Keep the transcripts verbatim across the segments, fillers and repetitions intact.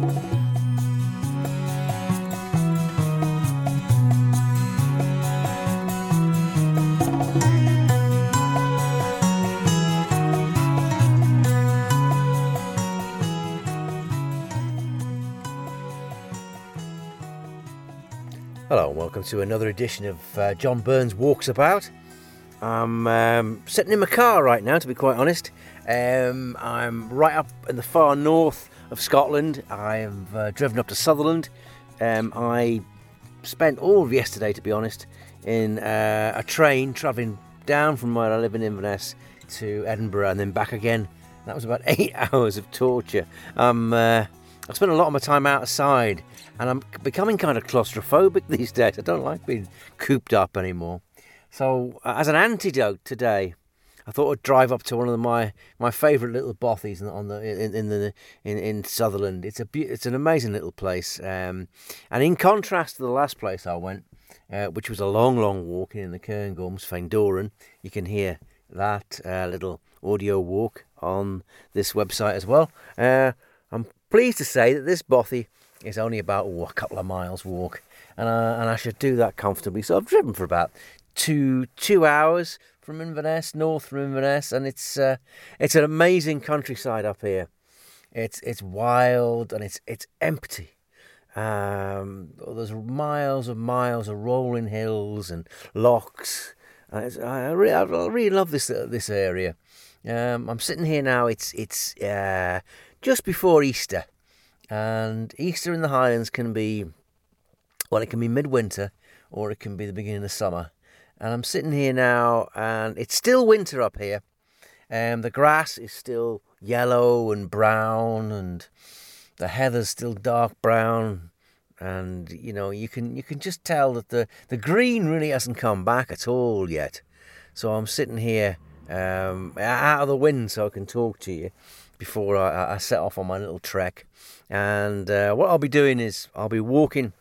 Hello and welcome to another edition of uh, John Burns Walks About. I'm um, sitting in my car right now, to be quite honest. Um, I'm right up in the far north of Scotland. I've uh, driven up to Sutherland. Um, I spent all of yesterday, to be honest, in uh, a train travelling down from where I live in Inverness to Edinburgh and then back again. That was about eight hours of torture. Um, uh, I've spent a lot of my time outside and I'm becoming kind of claustrophobic these days. I don't like being cooped up anymore. So uh, as an antidote today, I thought I'd drive up to one of the, my my favourite little bothies in, on the in, in the in, in Sutherland. It's a it's an amazing little place, um, and in contrast to the last place I went, uh, which was a long, long walk in the Cairngorms, Faindoran. You can hear that uh, little audio walk on this website as well. Uh, I'm pleased to say that this bothy is only about oh, a couple of miles walk, and uh, and I should do that comfortably. So I've driven for about two two hours from Inverness, north from Inverness, and it's uh, it's an amazing countryside up here. It's it's wild and it's it's empty. Um, there's miles and miles of rolling hills and lochs. And it's, I really I really love this uh, this area. Um, I'm sitting here now. It's it's uh, just before Easter. And Easter in the Highlands can be, well, it can be midwinter or it can be the beginning of summer. And I'm sitting here now and it's still winter up here. Um, the grass is still yellow and brown and the heather's still dark brown. And, you know, you can you can just tell that the, the green really hasn't come back at all yet. So I'm sitting here um, out of the wind so I can talk to you before I, I set off on my little trek. And uh, what I'll be doing is I'll be walking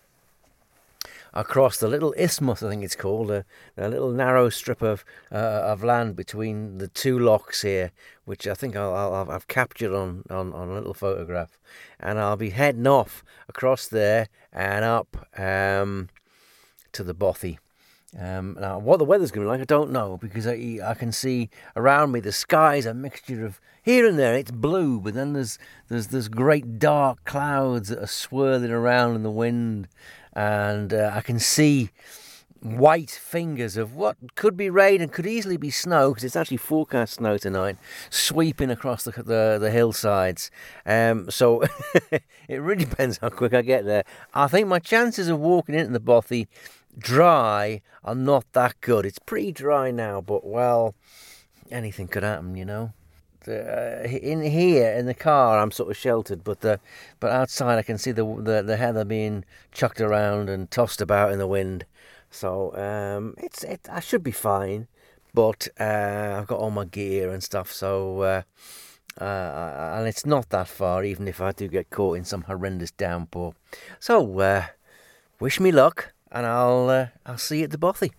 across the little isthmus, I think it's called, a, a little narrow strip of uh, of land between the two lochs here, which I think I'll, I'll, I've captured on, on, on a little photograph. And I'll be heading off across there and up um, to the bothy. Um, now, what the weather's going to be like, I don't know, because I, I can see around me the sky's a mixture of, here and there it's blue, but then there's there's there's great dark clouds that are swirling around in the wind, and uh, I can see white fingers of what could be rain and could easily be snow, because it's actually forecast snow tonight, sweeping across the the, the hillsides. Um, so it really depends how quick I get there. I think my chances of walking into the bothy dry are not that good. It's pretty dry now, but well, anything could happen, you know. Uh, in here in the car I'm sort of sheltered, but the but outside I can see the the, the heather being chucked around and tossed about in the wind. So um, it's it. I should be fine, but uh, I've got all my gear and stuff. So uh, uh, and it's not that far, even if I do get caught in some horrendous downpour. So uh, wish me luck. And I'll uh, I'll see you at the bothy.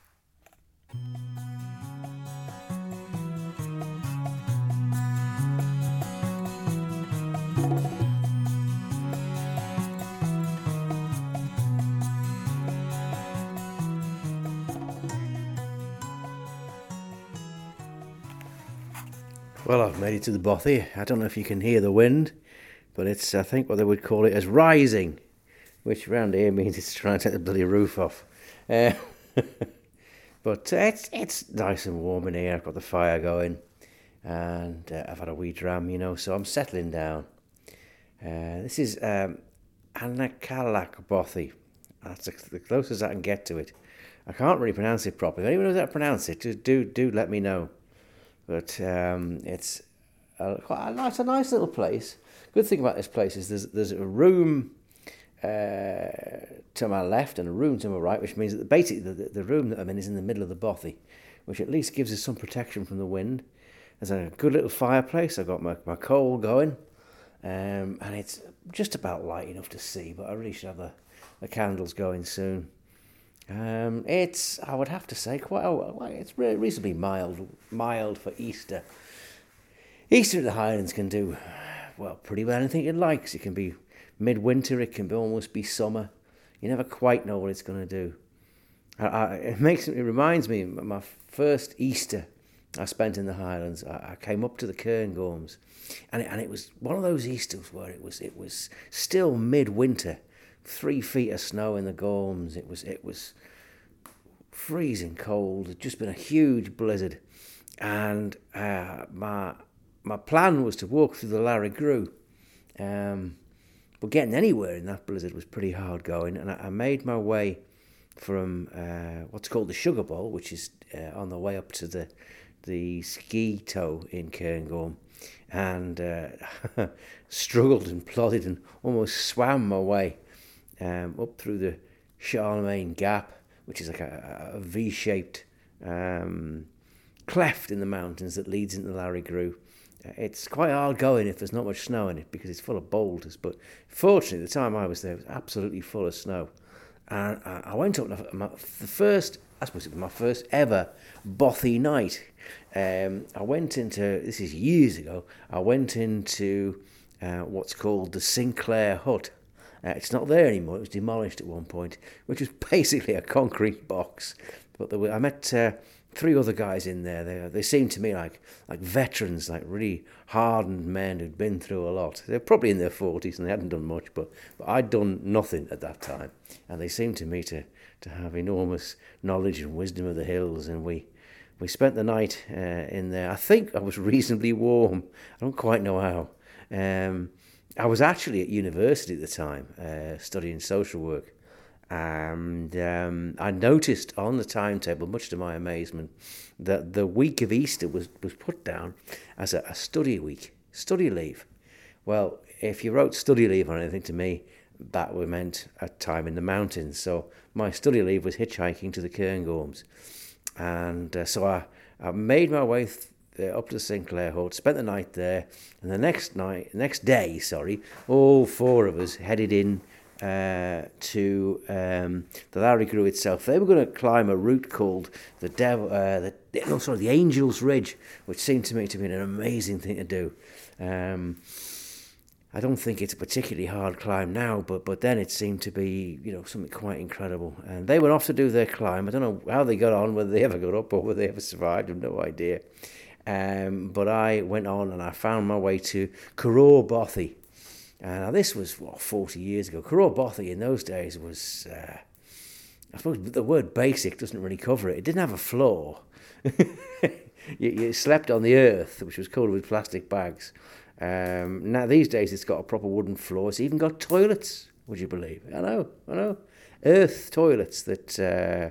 Well, I've made it to the bothy. I don't know if you can hear the wind, but it's, I think, what they would call it as rising, which around here means it's trying to take the bloody roof off. Uh, but uh, it's it's nice and warm in here. I've got the fire going, and uh, I've had a wee dram, you know, so I'm settling down. Uh, this is um, Anakalak Bothy. That's the closest I can get to it. I can't really pronounce it properly. If anyone knows how to pronounce it, do do, do let me know. But um, it's a, quite a nice, a nice little place. Good thing about this place is there's there's a room Uh, to my left and a room to my right, which means that basically the, the room that I'm in is in the middle of the bothy, which at least gives us some protection from the wind. There's a good little fireplace. I've got my, my coal going, um, and it's just about light enough to see, but I really should have the, the candles going soon. Um, it's, I would have to say, quite a, it's reasonably mild, mild for Easter. Easter in the Highlands can do, well, pretty well anything it likes. It can be midwinter, it can be, almost be summer. You never quite know what it's going to do. I, I, it makes it reminds me of my first Easter I spent in the Highlands. I, I came up to the Cairngorms, and it, and it was one of those Easters where it was it was still midwinter, three feet of snow in the Gorms. It was it was freezing cold. It'd just been a huge blizzard, and uh, my my plan was to walk through the Larry Grew. Um, but getting anywhere in that blizzard was pretty hard going, and I, I made my way from uh, what's called the Sugar Bowl, which is uh, on the way up to the the ski toe in Cairngorm, and uh, struggled and plodded and almost swam my way um, up through the Charlemagne Gap, which is like a, a V-shaped um, cleft in the mountains that leads into Larry Grew. It's quite hard going if there's not much snow in it because it's full of boulders, but fortunately the time I was there it was absolutely full of snow. And I went up, my, the first, I suppose it was my first ever bothy night. Um, I went into, this is years ago, I went into uh, what's called the Sinclair Hut. Uh, it's not there anymore, it was demolished at one point, which was basically a concrete box. But there were, I met uh, three other guys in there. They, they seemed to me like like veterans, like really hardened men who'd been through a lot. They're probably in their forties and they hadn't done much, but, but I'd done nothing at that time. And they seemed to me to, to have enormous knowledge and wisdom of the hills. And we, we spent the night uh, in there. I think I was reasonably warm. I don't quite know how. Um, I was actually at university at the time, uh, studying social work. And um, I noticed on the timetable, much to my amazement, that the week of Easter was, was put down as a, a study week, study leave. Well, if you wrote study leave on anything to me, that meant a time in the mountains. So my study leave was hitchhiking to the Cairngorms. And uh, so I, I made my way th- up to the Sinclair Hut, spent the night there, and the next night, next day, sorry, all four of us headed in Uh, to um, the Larry Grew itself. They were going to climb a route called the Devil, uh, the no, sorry, the Angel's Ridge, which seemed to me to be an amazing thing to do. Um, I don't think it's a particularly hard climb now, but but then it seemed to be, you know, something quite incredible. And they went off to do their climb. I don't know how they got on, whether they ever got up or whether they ever survived. I have no idea. Um, but I went on and I found my way to Carror Bothy. Uh, now this was, what, forty years ago. Carror Bothy in those days was, uh, I suppose the word basic doesn't really cover it. It didn't have a floor. you, you slept on the earth, which was covered with plastic bags. Um, now these days it's got a proper wooden floor. It's even got toilets, would you believe? I know, I know. Earth toilets that uh,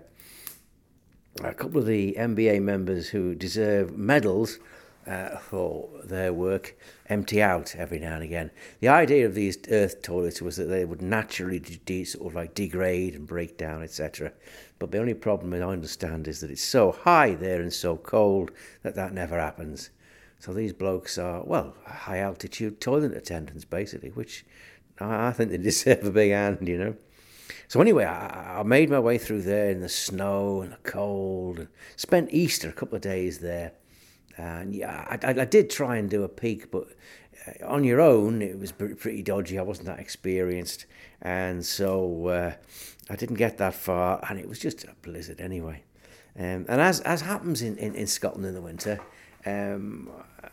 a couple of the M B A members who deserve medals Uh, for their work empty out every now and again. The idea of these earth toilets was that they would naturally de- sort of like degrade and break down, et cetera. But the only problem, I understand, is that it's so high there and so cold that that never happens. So these blokes are, well, high altitude toilet attendants basically, which I think they deserve a big hand, you know. So anyway, I, I made my way through there in the snow and the cold, and spent Easter a couple of days there. And yeah, I, I did try and do a peak, but on your own, it was pretty dodgy. I wasn't that experienced. And so uh, I didn't get that far, and it was just a blizzard anyway. Um, and as as happens in, in, in Scotland in the winter, um,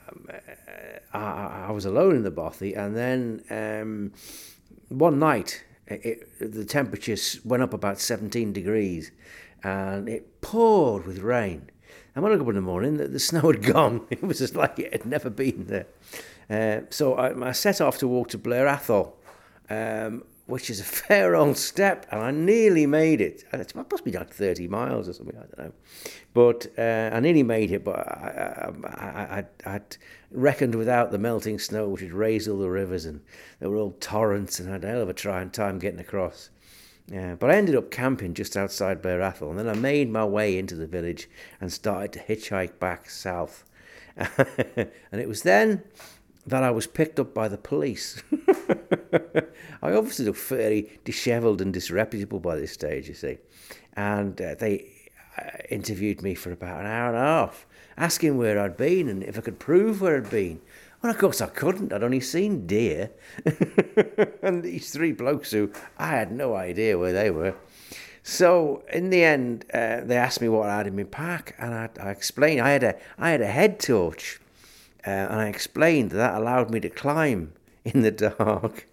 I, I was alone in the bothy, and then um, one night, it, the temperature went up about seventeen degrees, and it poured with rain. And when I woke up in the morning, the, the snow had gone. It was just like it had never been there. Uh, so I, I set off to walk to Blair Athol, um, which is a fair old step, and I nearly made it. And it must be like thirty miles or something, I don't know. But uh, I nearly made it, but I, I, I, I'd reckoned without the melting snow, which had raised all the rivers, and there were all torrents, and I had a hell of a trying time getting across. Yeah, but I ended up camping just outside Blair Athol, and then I made my way into the village and started to hitchhike back south. And it was then that I was picked up by the police. I obviously look fairly dishevelled and disreputable by this stage, you see. And uh, they uh, interviewed me for about an hour and a half, asking where I'd been and if I could prove where I'd been. Well, of course I couldn't. I'd only seen deer. And these three blokes who I had no idea where they were. So in the end, uh, they asked me what I had in my pack, and I, I explained I had a I had a head torch, uh, and I explained that, that allowed me to climb in the dark.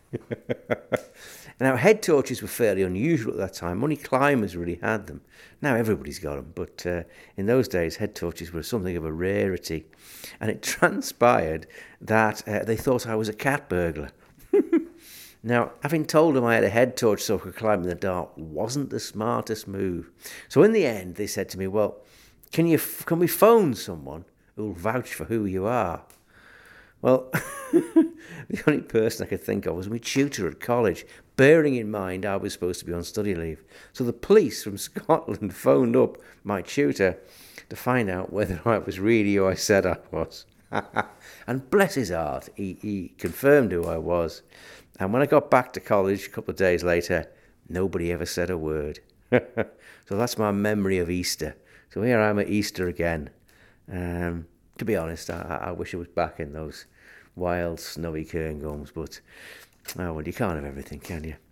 Now, head torches were fairly unusual at that time. Only climbers really had them. Now everybody's got them, but uh, in those days, head torches were something of a rarity. And it transpired that uh, they thought I was a cat burglar. Now, having told them I had a head torch so I could climb in the dark wasn't the smartest move. So in the end, they said to me, well, can you can we phone someone who'll vouch for who you are? Well, the only person I could think of was my tutor at college, bearing in mind I was supposed to be on study leave. So the police from Scotland phoned up my tutor to find out whether I was really who I said I was. And bless his heart, he, he confirmed who I was. And when I got back to college a couple of days later, nobody ever said a word. So that's my memory of Easter. So here I am at Easter again. Um, to be honest, I, I wish I was back in those wild, snowy Cairngorms, but oh well, you can't have everything, can you?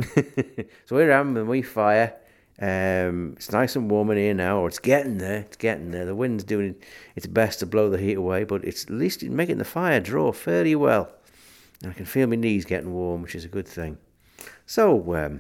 So here I am in my fire. Um, it's nice and warm in here now, or it's getting there. It's getting there. The wind's doing its best to blow the heat away, but it's at least making the fire draw fairly well. And I can feel my knees getting warm, which is a good thing. So um,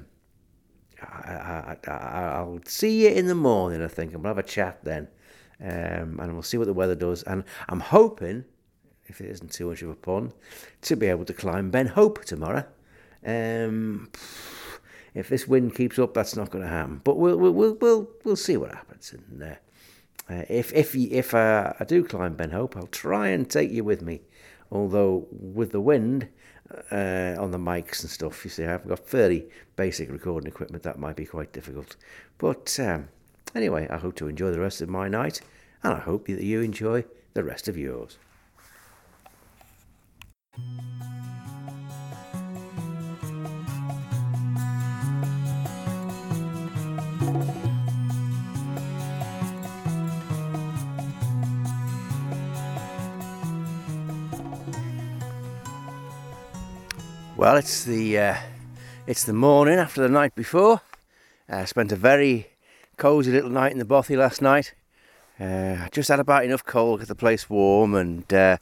I, I, I, I'll see you in the morning, I think, and we'll have a chat then. Um, and we'll see what the weather does. And I'm hoping, if it isn't too much of a pun, to be able to climb Ben Hope tomorrow. Um, if this wind keeps up, that's not going to happen. But we'll we'll we'll we'll, we'll see what happens. And uh, uh, if if if uh, I do climb Ben Hope, I'll try and take you with me. Although with the wind uh, on the mics and stuff, you see, I've got fairly basic recording equipment. That might be quite difficult. But um, anyway, I hope to enjoy the rest of my night, and I hope that you enjoy the rest of yours. Well, it's the uh, it's the morning after the night before. I uh, spent a very cosy little night in the bothy last night. Uh, I just had about enough coal to get the place warm, and uh,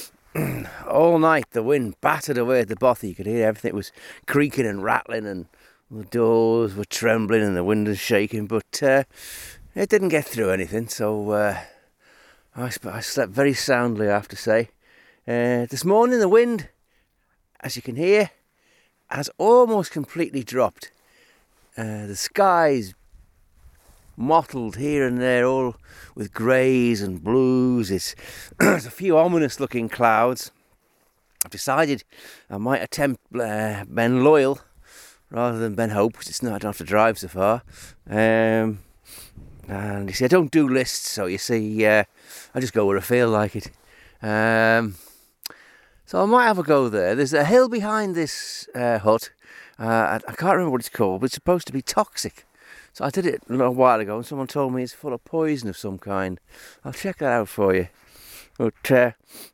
all night the wind battered away at the bothy. You could hear everything. It was creaking and rattling, and the doors were trembling, and the windows shaking. But uh, it didn't get through anything, so uh, I, sp- I slept very soundly, I have to say. Uh, this morning the wind, as you can hear, has almost completely dropped. Uh, the sky's mottled here and there, all with greys and blues. It's there's a few ominous looking clouds. I've decided I might attempt uh, Ben Loyal rather than Ben Hope, because it's not, I don't have to drive so far. Um, and you see, I don't do lists, so you see, uh, I just go where I feel like it. Um, So I might have a go there. There's a hill behind this uh, hut. Uh, I, I can't remember what it's called, but it's supposed to be toxic. So I did it a little while ago, and someone told me it's full of poison of some kind. I'll check that out for you. But uh,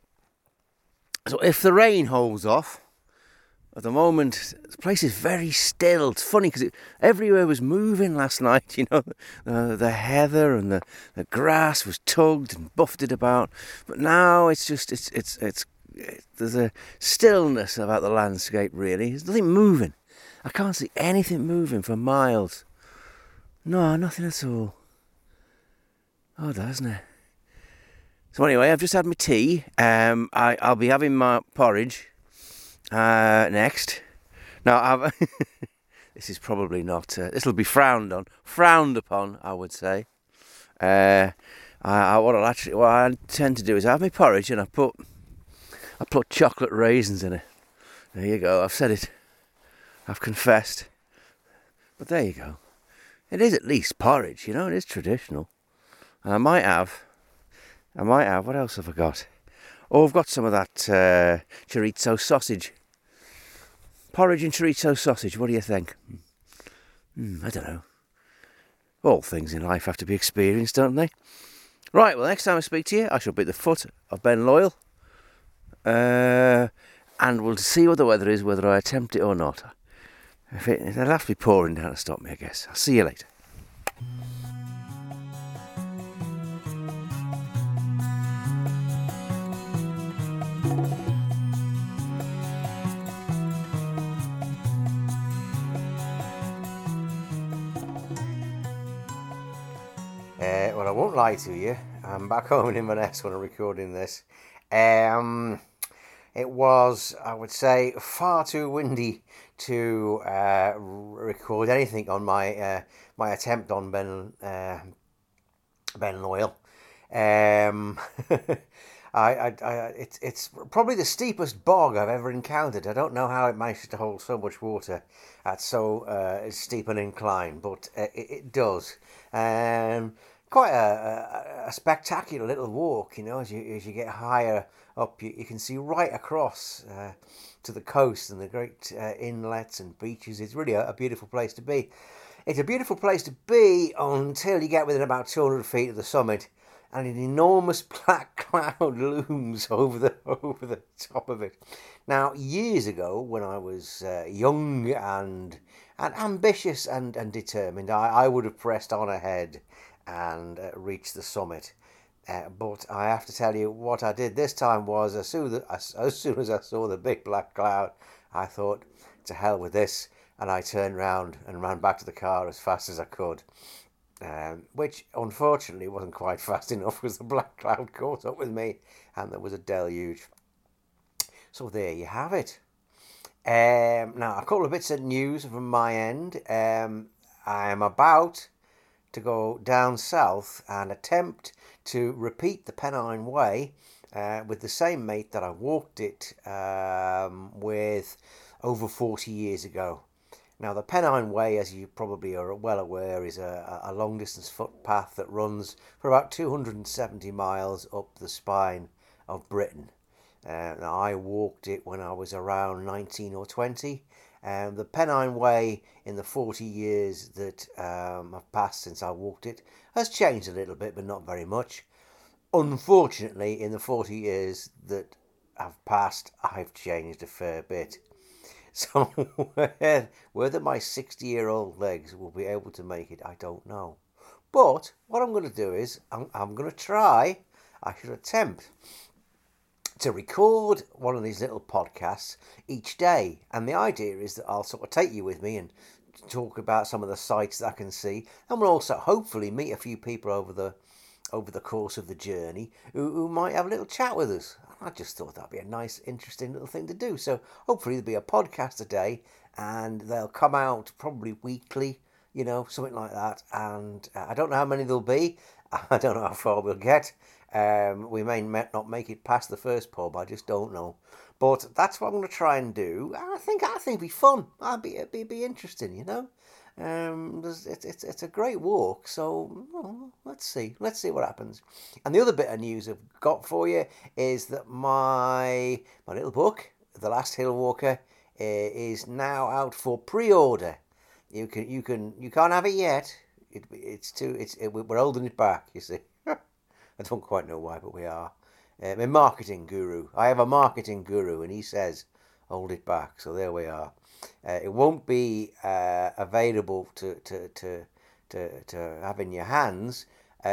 so if the rain holds off, at the moment the place is very still. It's funny because everywhere was moving last night. You know, uh, the heather and the, the grass was tugged and buffeted about. But now it's just it's it's it's. There's a stillness about the landscape, really. There's nothing moving. I can't see anything moving for miles. No, nothing at all. Odd, isn't it? So anyway, I've just had my tea. Um, I, I'll be having my porridge uh, next. Now, I've this is probably not... Uh, this will be frowned on. Frowned upon, I would say. Uh, I, I, what, I'll actually, what I tend to do is I have my porridge and I put... I put chocolate raisins in it. There you go, I've said it. I've confessed. But there you go. It is at least porridge, you know, it is traditional. And I might have, I might have, what else have I got? Oh, I've got some of that uh, chorizo sausage. Porridge and chorizo sausage, what do you think? Mm, I don't know. All things in life have to be experienced, don't they? Right, well, next time I speak to you, I shall be at the foot of Ben Loyal. uh, and we'll see what the weather is, whether I attempt it or not. If it, it'll have to be pouring down to stop me, I guess. I'll see you later. Uh, well, I won't lie to you. I'm back home in Inverness when I'm recording this. Um, it was, I would say, far too windy to uh, record anything on my uh, my attempt on Ben uh, Ben Loyal. Um, I, I, I, it's it's probably the steepest bog I've ever encountered. I don't know how it managed to hold so much water at so uh, steep an incline, but uh, it, it does. Um, quite a, a, a spectacular little walk, you know. As you as you get higher up, you, you can see right across uh, to the coast and the great uh, inlets and beaches. It's really a, a beautiful place to be. It's a beautiful place to be until you get within about two hundred feet of the summit, and an enormous black cloud looms over the over the top of it. Now, years ago, when I was uh, young and and ambitious and, and determined, I, I would have pressed on ahead and uh, reached the summit. Uh, but I have to tell you, what I did this time was, as soon as, as soon as I saw the big black cloud, I thought, to hell with this, and I turned round and ran back to the car as fast as I could. Um, which unfortunately wasn't quite fast enough because the black cloud caught up with me and there was a deluge. So there you have it. Um, now, a couple of bits of news from my end. Um, I am about to go down south and attempt to repeat the Pennine Way uh, with the same mate that I walked it um, with over forty years ago. Now, the Pennine Way, as you probably are well aware, is a, a long-distance footpath that runs for about two hundred seventy miles up the spine of Britain. Uh, now, I walked it when I was around nineteen or twenty. Um, the Pennine Way, in the forty years that um, have passed since I walked it, has changed a little bit, but not very much. Unfortunately, in the forty years that have passed, I've changed a fair bit. So whether my sixty-year-old legs will be able to make it, I don't know. But what I'm going to do is, I'm, I'm going to try, I should attempt to record one of these little podcasts each day. And the idea is that I'll sort of take you with me and talk about some of the sights that I can see. And we'll also hopefully meet a few people over the over the course of the journey who, who might have a little chat with us. I just thought that'd be a nice, interesting little thing to do. So hopefully there'll be a podcast a day and they'll come out probably weekly, you know, something like that. And uh, I don't know how many there'll be. I don't know how far we'll get. Um, we may not make it past the first pub. I just don't know. But that's what I'm going to try and do. I think I think it'd be fun. I'd be it'd be, be interesting, you know. Um, it's, it's it's a great walk, so well, let's see, let's see what happens. And the other bit of news I've got for you is that my my little book, The Last Hill Walker, uh, is now out for pre-order. You can you can you can't have it yet. It, it's too it's it, we're holding it back. You see, I don't quite know why, but we are. Uh, my marketing guru. I have a marketing guru, and he says hold it back. So there we are. Uh, it won't be uh, available to, to, to, to, to have in your hands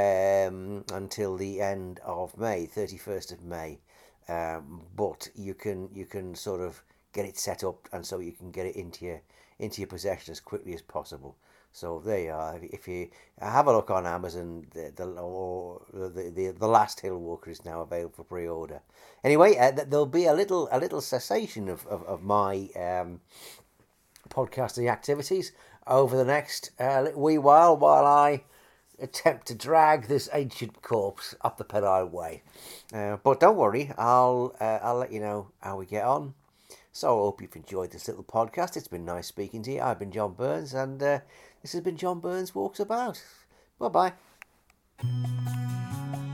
um, until the end of May, thirty-first of May. Um, but you can you can sort of get it set up, and so you can get it into your into your possession as quickly as possible. So there you are. If you have a look on Amazon, the the or the, the, the Last Hill Walker is now available for pre-order. Anyway, uh, there'll be a little a little cessation of of, of my um, podcasting activities over the next uh, wee while while I attempt to drag this ancient corpse up the Pennine Way. Uh, but don't worry, I'll uh, I'll let you know how we get on. So I hope you've enjoyed this little podcast. It's been nice speaking to you. I've been John Burns, and uh, this has been John Burns Walks About. Bye-bye.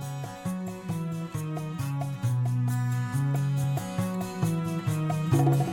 Thank you.